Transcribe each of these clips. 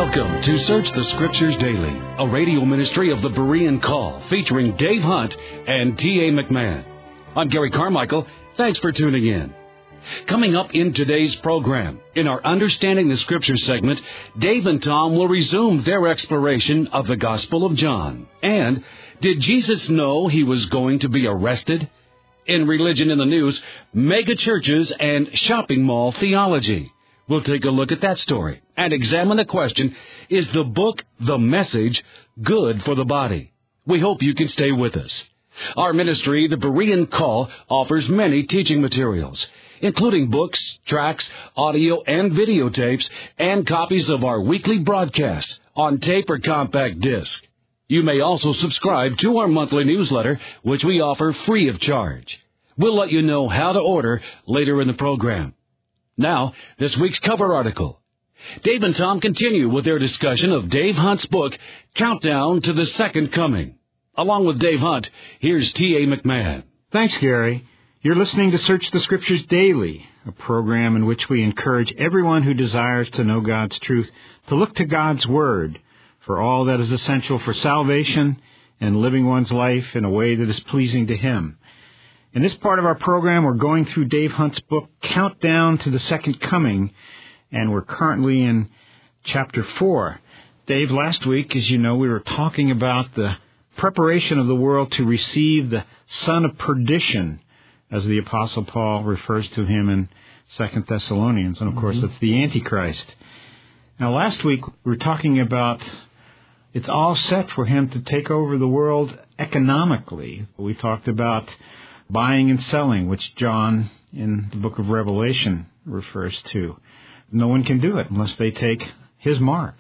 Welcome to Search the Scriptures Daily, a radio ministry of the Berean Call, featuring Dave Hunt and T.A. McMahon. I'm Gary Carmichael. Thanks for tuning in. Coming up in today's program, in our Understanding the Scriptures segment, Dave and Tom will resume their exploration of the Gospel of John. And did Jesus know he was going to be arrested? In Religion in the News, mega churches and shopping mall theology. We'll take a look at that story and examine the question, is the book, The Message, good for the body? We hope you can stay with us. Our ministry, the Berean Call, offers many teaching materials, including books, tracts, audio and videotapes, and copies of our weekly broadcasts on tape or compact disc. You may also subscribe to our monthly newsletter, which we offer free of charge. We'll let you know how to order later in the program. Now, this week's cover article. Dave and Tom continue with their discussion of Dave Hunt's book, Countdown to the Second Coming. Along with Dave Hunt, here's T.A. McMahon. Thanks, Gary. You're listening to Search the Scriptures Daily, a program in which we encourage everyone who desires to know God's truth to look to God's Word for all that is essential for salvation and living one's life in a way that is pleasing to Him. In this part of our program, we're going through Dave Hunt's book, Countdown to the Second Coming, and we're currently in Chapter 4. Dave, last week, as you know, we were talking about the preparation of the world to receive the son of perdition, as the Apostle Paul refers to him in 2 Thessalonians, and of course, it's the Antichrist. Now, last week, we were talking about it's all set for him to take over the world economically. We talked about buying and selling, which John in the book of Revelation refers to. No one can do it unless they take his mark.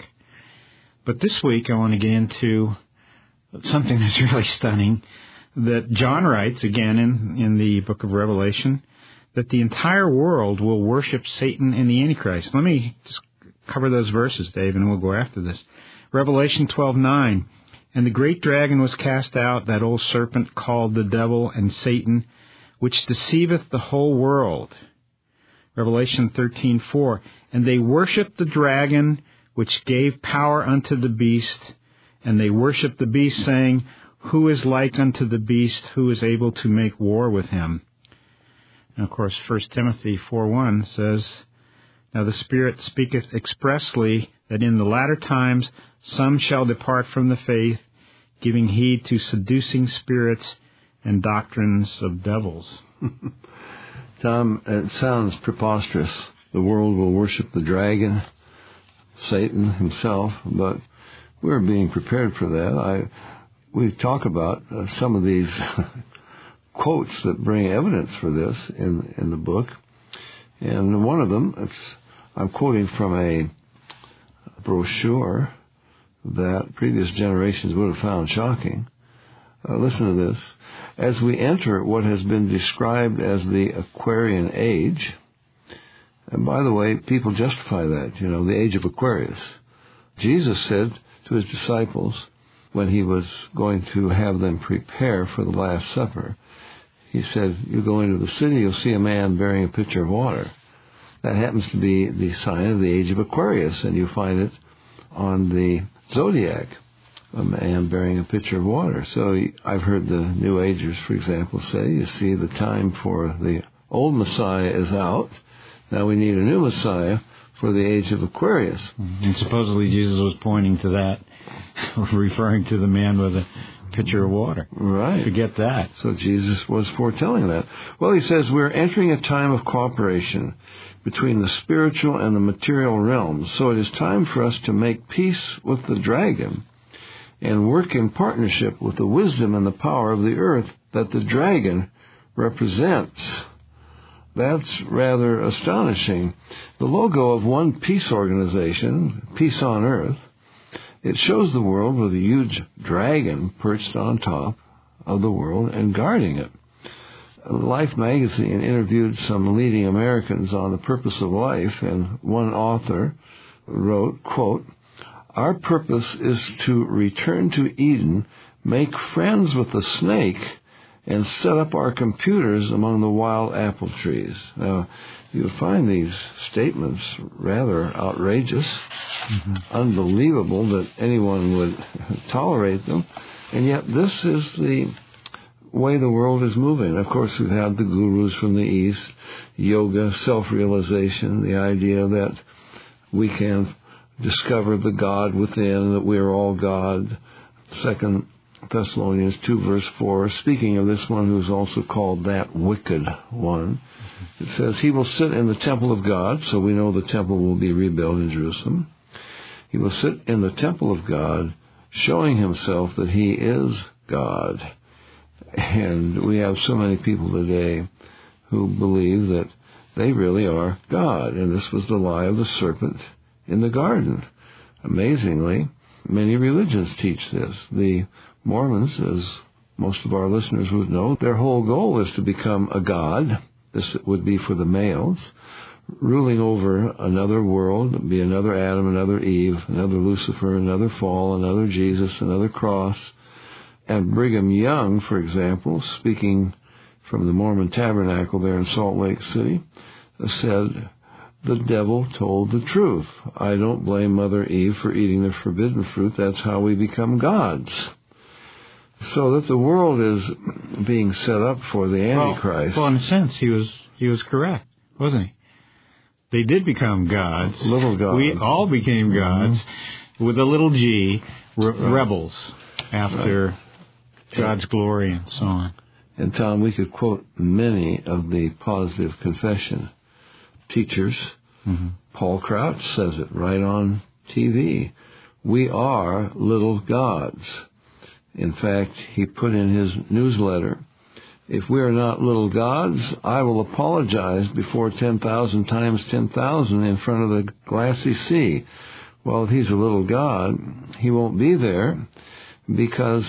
But this week I want to get into something that's really stunning, that John writes, again in the book of Revelation, that the entire world will worship Satan and the Antichrist. Let me just cover those verses, Dave, and we'll go after this. Revelation 12:9. And the great dragon was cast out, that old serpent called the devil and Satan, which deceiveth the whole world. Revelation 13:4. And they worshipped the dragon, which gave power unto the beast, and they worshipped the beast, saying, Who is like unto the beast, who is able to make war with him? And of course, 1 Timothy 4:1 says, Now the Spirit speaketh expressly that in the latter times some shall depart from the faith, giving heed to seducing spirits and doctrines of devils. Tom, it sounds preposterous. The world will worship the dragon, Satan himself, but we're being prepared for that. We talk about some of these quotes that bring evidence for this in the book, and one of them, I'm quoting from a brochure that previous generations would have found shocking. Listen to this. As we enter what has been described as the Aquarian Age, and by the way, people justify that, the age of Aquarius. Jesus said to his disciples when he was going to have them prepare for the Last Supper, he said, you go into the city, you'll see a man bearing a pitcher of water. That happens to be the sign of the age of Aquarius, and you find it on the zodiac, a man bearing a pitcher of water. So I've heard the New Agers, for example, say, you see, the time for the old Messiah is out. Now we need a new Messiah for the age of Aquarius. And supposedly Jesus was pointing to that, referring to the man with a pitcher of water. Right. Forget that. So Jesus was foretelling that. Well, he says we're entering a time of cooperation between the spiritual and the material realms. So it is time for us to make peace with the dragon and work in partnership with the wisdom and the power of the earth that the dragon represents. That's rather astonishing. The logo of one peace organization, Peace on Earth, it shows the world with a huge dragon perched on top of the world and guarding it. Life magazine interviewed some leading Americans on the purpose of life, and one author wrote, quote, Our purpose is to return to Eden, make friends with the snake, and set up our computers among the wild apple trees. Now, you find these statements rather outrageous, unbelievable that anyone would tolerate them, and yet this is the way the world is moving. Of course, we've had the gurus from the East, yoga, self-realization, the idea that we can discover the God within, that we are all God. 2 Thessalonians 2, verse 4, speaking of this one who is also called that wicked one, it says, he will sit in the temple of God, so we know the temple will be rebuilt in Jerusalem. He will sit in the temple of God, showing himself that he is God. And we have so many people today who believe that they really are God. And this was the lie of the serpent in the garden. Amazingly, many religions teach this. The Mormons, as most of our listeners would know, their whole goal is to become a god. This would be for the males, ruling over another world, be another Adam, another Eve, another Lucifer, another fall, another Jesus, another cross. And Brigham Young, for example, speaking from the Mormon Tabernacle there in Salt Lake City, said, the devil told the truth. I don't blame Mother Eve for eating the forbidden fruit. That's how we become gods. So that the world is being set up for the Antichrist. Well, in a sense, he was correct, wasn't he? They did become gods. Little gods. We all became gods with a little g, rebels after God's glory and so on. And Tom, we could quote many of the positive confession teachers. Paul Crouch says it right on TV. We are little gods. In fact, he put in his newsletter, if we are not little gods, I will apologize before 10,000 times 10,000 in front of the glassy sea. Well, if he's a little god, he won't be there because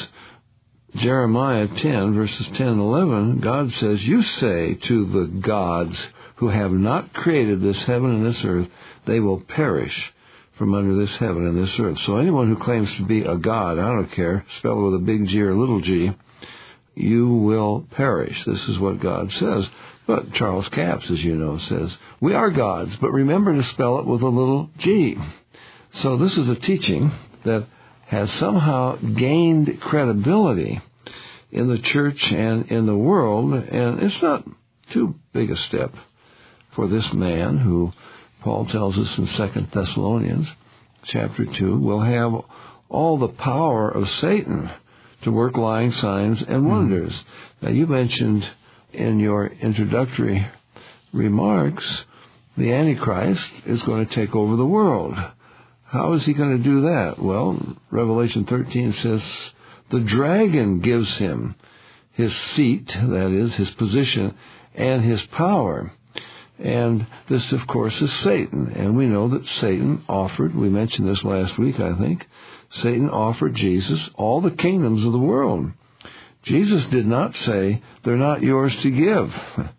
Jeremiah 10, verses 10 and 11, God says, you say to the gods who have not created this heaven and this earth, they will perish from under this heaven and this earth. So anyone who claims to be a god, I don't care, spell it with a big G or a little g, you will perish. This is what God says. But Charles Capps, as you know, says, we are gods, but remember to spell it with a little g. So this is a teaching that has somehow gained credibility in the church and in the world, and it's not too big a step for this man who, Paul tells us in 2 Thessalonians chapter 2, will have all the power of Satan to work lying signs and wonders. Now, you mentioned in your introductory remarks the Antichrist is going to take over the world. How is he going to do that? Well, Revelation 13 says the dragon gives him his seat, that is, his position, and his power. And this, of course, is Satan. And we know that Satan offered, we mentioned this last week, I think, Satan offered Jesus all the kingdoms of the world. Jesus did not say, they're not yours to give.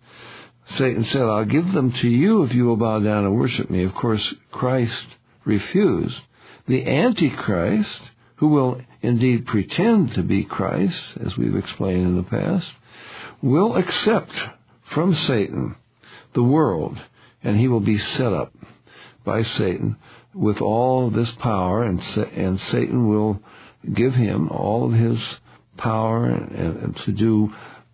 Satan said, I'll give them to you if you will bow down and worship me. Of course, Christ refused. The Antichrist, who will indeed pretend to be Christ, as we've explained in the past, will accept from Satan the world, and he will be set up by Satan with all this power, and Satan will give him all of his power and to do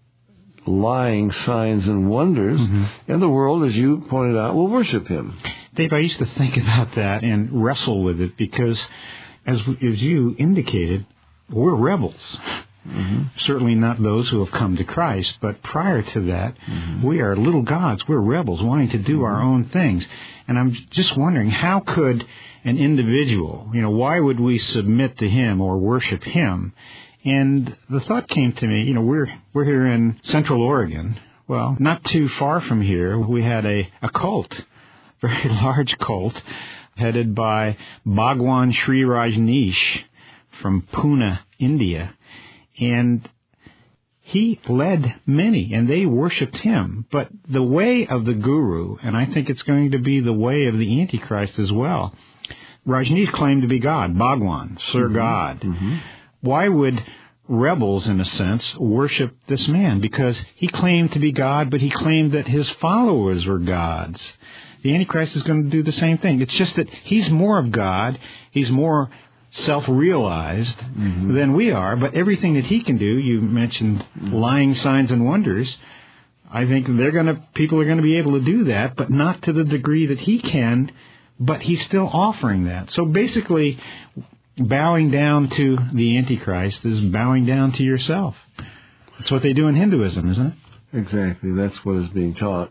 lying signs and wonders, and the world, as you pointed out, will worship him. Dave, I used to think about that and wrestle with it because, as you indicated, we're rebels. Certainly not those who have come to Christ, but prior to that, we are little gods. We're rebels wanting to do our own things. And I'm just wondering, how could an individual, why would we submit to him or worship him? And the thought came to me, we're here in Central Oregon. Well, not too far from here, we had a cult, very large cult, headed by Bhagwan Sri Rajneesh from Pune, India. And he led many, and they worshipped him. But the way of the guru, and I think it's going to be the way of the Antichrist as well, Rajneesh claimed to be God, Bhagwan, Sir God. Why would rebels, in a sense, worship this man because he claimed to be God, but he claimed that his followers were gods. The Antichrist is going to do the same thing. It's just that he's more of God. He's more self-realized than we are, but everything that he can do, you mentioned lying signs and wonders, I think people are going to be able to do that, but not to the degree that he can, but he's still offering that. So basically, bowing down to the Antichrist is bowing down to yourself. That's what they do in Hinduism, isn't it? Exactly. That's what is being taught.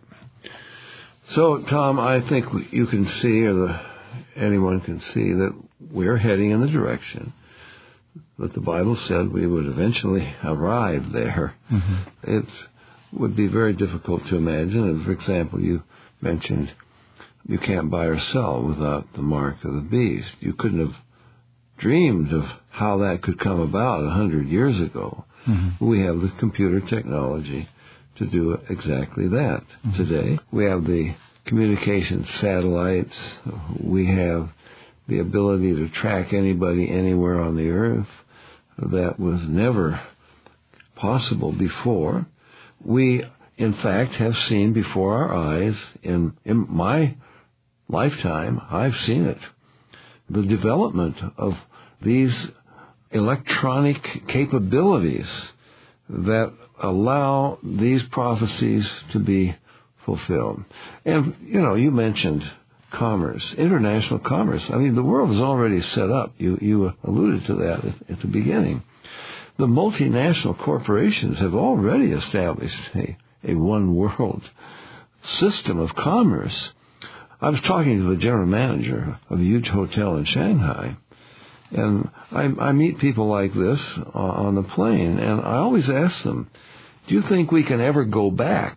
So, Tom, I think you can see, or anyone can see, that we're heading in the direction that the Bible said we would eventually arrive there. It would be very difficult to imagine. And for example, you mentioned you can't buy or sell without the mark of the beast. You couldn't have dreamed of how that could come about 100 years ago. We have the computer technology to do exactly that today. We have the communication satellites. We have the ability to track anybody anywhere on the earth. That was never possible before. We, in fact, have seen before our eyes, in my lifetime, I've seen it, the development of these electronic capabilities that allow these prophecies to be fulfilled. And, you mentioned commerce, international commerce. I mean, the world is already set up. You alluded to that at the beginning. The multinational corporations have already established a one-world system of commerce. I was talking to the general manager of a huge hotel in Shanghai, and I meet people like this on the plane, and I always ask them, do you think we can ever go back?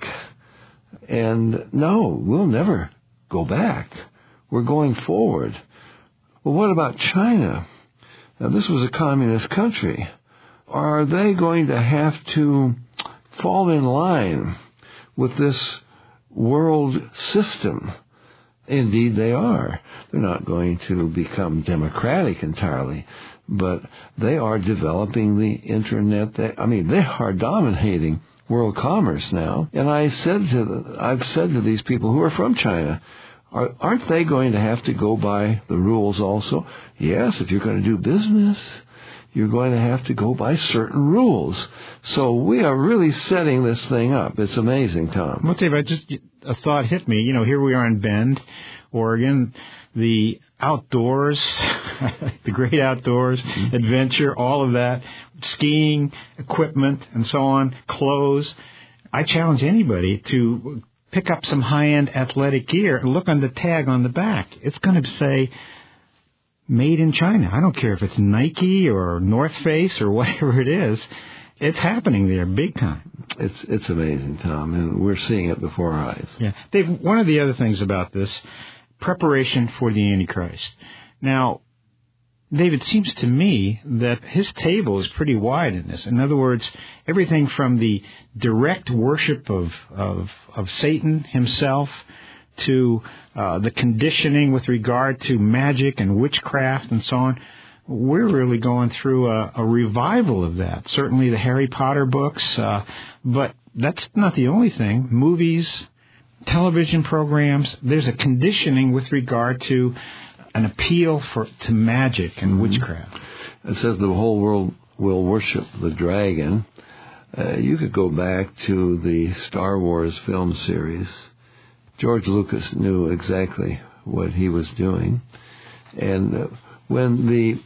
And no, we'll never go back. We're going forward. Well, what about China? Now, this was a communist country. Are they going to have to fall in line with this world system? Indeed, they are. They're not going to become democratic entirely, but they are developing the Internet. They are dominating world commerce now. And I've said to these people who are from China, aren't they going to have to go by the rules also? Yes, if you're going to do business, you're going to have to go by certain rules. So we are really setting this thing up. It's amazing, Tom. Well, Dave, a thought hit me. Here we are in Bend, Oregon, the outdoors, the great outdoors, adventure, all of that, skiing, equipment, and so on, clothes. I challenge anybody to pick up some high-end athletic gear and look on the tag on the back. It's going to say, made in China. I don't care if it's Nike or North Face or whatever it is. It's happening there big time. It's amazing, Tom, and we're seeing it before our eyes. Yeah. Dave, one of the other things about this, preparation for the Antichrist. Now, Dave, it seems to me that his table is pretty wide in this. In other words, everything from the direct worship of Satan himself to the conditioning with regard to magic and witchcraft and so on. We're really going through a revival of that. Certainly the Harry Potter books, but that's not the only thing. Movies, television programs, there's a conditioning with regard to an appeal to magic and witchcraft. It says the whole world will worship the dragon. You could go back to the Star Wars film series. George Lucas knew exactly what he was doing. And when the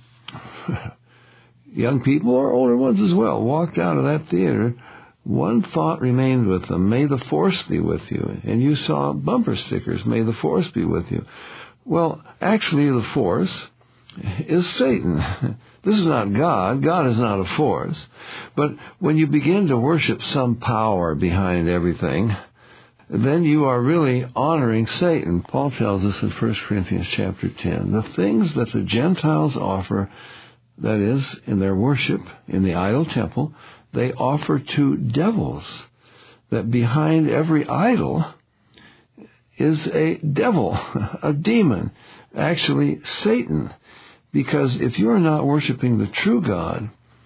young people, or older ones as well, walked out of that theater, one thought remained with them: may the Force be with you. And you saw bumper stickers, may the Force be with you. Well, actually the Force is Satan. This is not God. God is not a force. But when you begin to worship some power behind everything, then you are really honoring Satan. Paul tells us in 1 Corinthians chapter 10, the things that the Gentiles offer, that is, in their worship in the idol temple, they offer to devils. That behind every idol is a devil, a demon, actually Satan. Because if you're not worshiping the true God,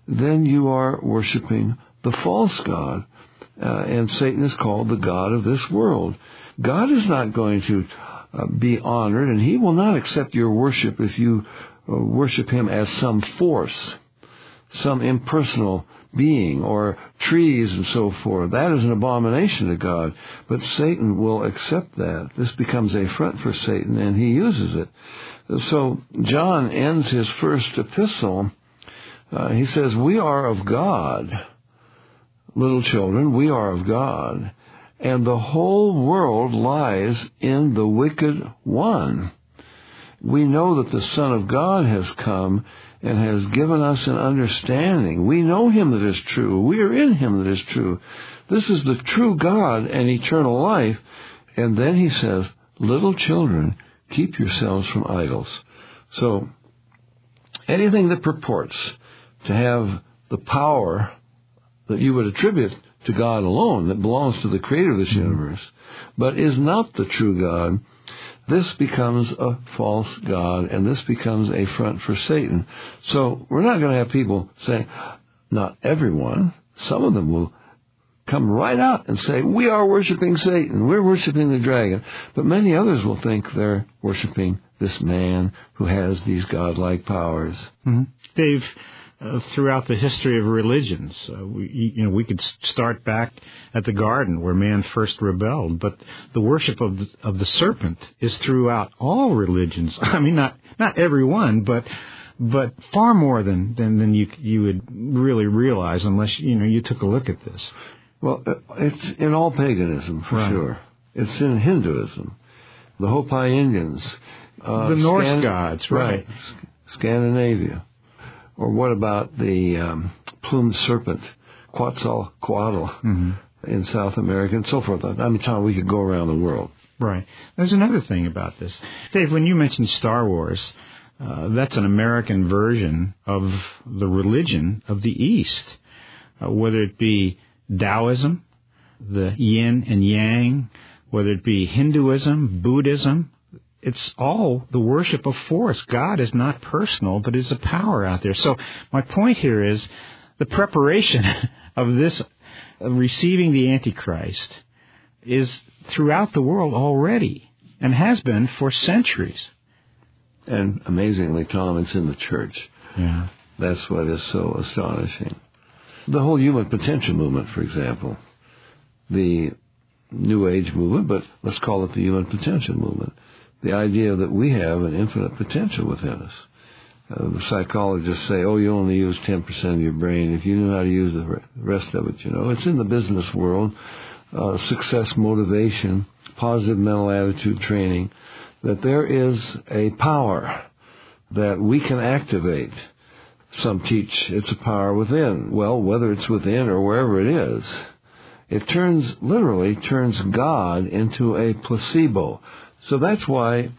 then you are worshiping the false god. And Satan is called the god of this world. God is not going to be honored, and he will not accept your worship if you worship him as some force, some impersonal being, or trees and so forth. That is an abomination to God. But Satan will accept that. This becomes a front for Satan, and he uses it. So John ends his first epistle. He says, we are of God. Little children, we are of God. And the whole world lies in the wicked one. We know that the Son of God has come and has given us an understanding. We know him that is true. We are in him that is true. This is the true God and eternal life. And then he says, little children, keep yourselves from idols. So anything that purports to have the power that you would attribute to God alone, that belongs to the creator of this universe, but is not the true God, this becomes a false god, and this becomes a front for Satan. So we're not going to have people saying, not everyone, some of them will come right out and say, we are worshiping Satan, we're worshiping the dragon. But many others will think they're worshiping this man who has these godlike powers. Mm-hmm. Dave, throughout the history of religions, we could start back at the garden where man first rebelled, but the worship of the serpent is throughout all religions. I mean, not every one, but far more than you would really realize unless you took a look at this. Well, it's in all paganism for sure. It's in Hinduism, the Hopi Indians, the Norse gods, right? Scandinavia. Or what about the plumed serpent, Quetzalcoatl, in South America, and so forth? I mean, Tom, we could go around the world. Right. There's another thing about this. Dave, when you mentioned Star Wars, that's an American version of the religion of the East, whether it be Taoism, the yin and yang, whether it be Hinduism, Buddhism. It's all the worship of force. God is not personal, but is a power out there. So my point here is the preparation of this, receiving the Antichrist, is throughout the world already and has been for centuries. And amazingly, Tom, it's in the church. Yeah. That's what is so astonishing. The whole human potential movement, for example, the New Age movement, but let's call it the human potential movement. The idea that we have an infinite potential within us. The psychologists say, you only use 10% of your brain. If you knew how to use the rest of it, It's in the business world, success motivation, positive mental attitude training, that there is a power that we can activate. Some teach it's a power within. Well, whether it's within or wherever it is, it literally turns God into a placebo. So that's why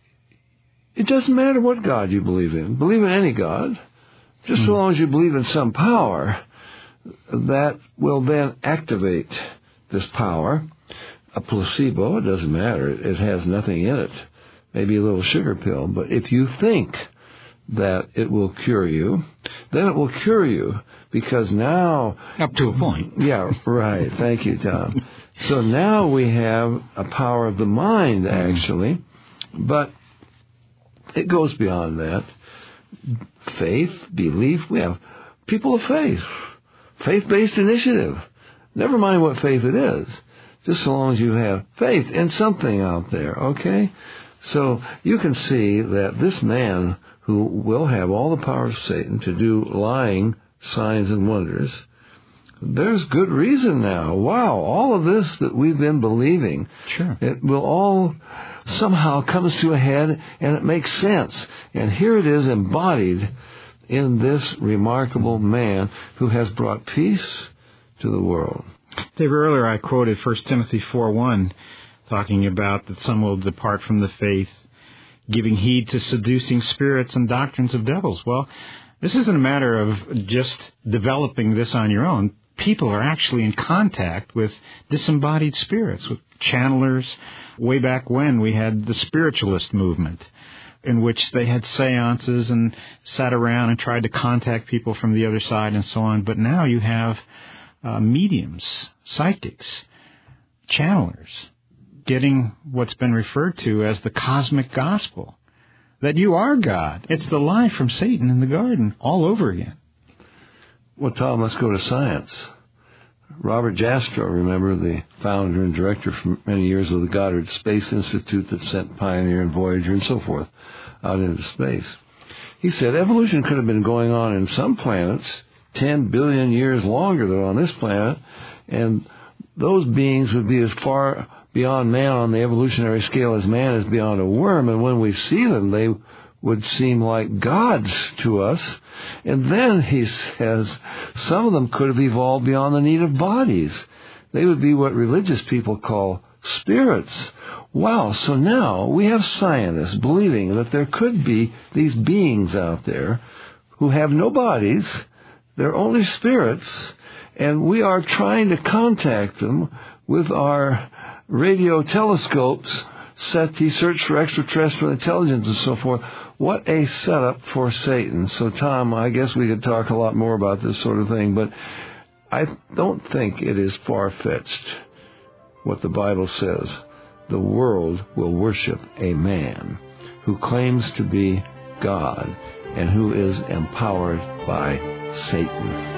it doesn't matter what God you believe in. Believe in any God. Just so long as you believe in some power, that will then activate this power. A placebo, it doesn't matter. It has nothing in it. Maybe a little sugar pill. But if you think that it will cure you, then it will cure you. Because now... Up to a point. Yeah, right. Thank you, Tom. So now we have a power of the mind, actually. But it goes beyond that. Faith, belief, we have people of faith. Faith-based initiative. Never mind what faith it is. Just so long as you have faith in something out there, okay? So you can see that this man who will have all the power of Satan to do lying signs and wonders, there's good reason now. Wow, all of this that we've been believing, it will all somehow comes to a head and it makes sense. And here it is embodied in this remarkable man who has brought peace to the world. Dave, earlier I quoted 1 Timothy 4:1, talking about that some will depart from the faith, giving heed to seducing spirits and doctrines of devils. Well, this isn't a matter of just developing this on your own. People are actually in contact with disembodied spirits, with channelers. Way back when we had the spiritualist movement, in which they had seances and sat around and tried to contact people from the other side and so on. But now you have mediums, psychics, channelers, getting what's been referred to as the cosmic gospel, that you are God. It's the lie from Satan in the garden all over again. Well, Tom, let's go to science. Robert Jastrow, remember, the founder and director for many years of the Goddard Space Institute that sent Pioneer and Voyager and so forth out into space. He said evolution could have been going on in some planets 10 billion years longer than on this planet, and those beings would be as far beyond man on the evolutionary scale as man is beyond a worm, and when we see them, they would seem like gods to us. And then he says some of them could have evolved beyond the need of bodies. They would be what religious people call spirits. Wow, so now we have scientists believing that there could be these beings out there who have no bodies, they're only spirits, and we are trying to contact them with our radio telescopes, SETI, search for extraterrestrial intelligence and so forth. What a setup for Satan. So, Tom, I guess we could talk a lot more about this sort of thing, but I don't think it is far-fetched what the Bible says. The world will worship a man who claims to be God and who is empowered by Satan.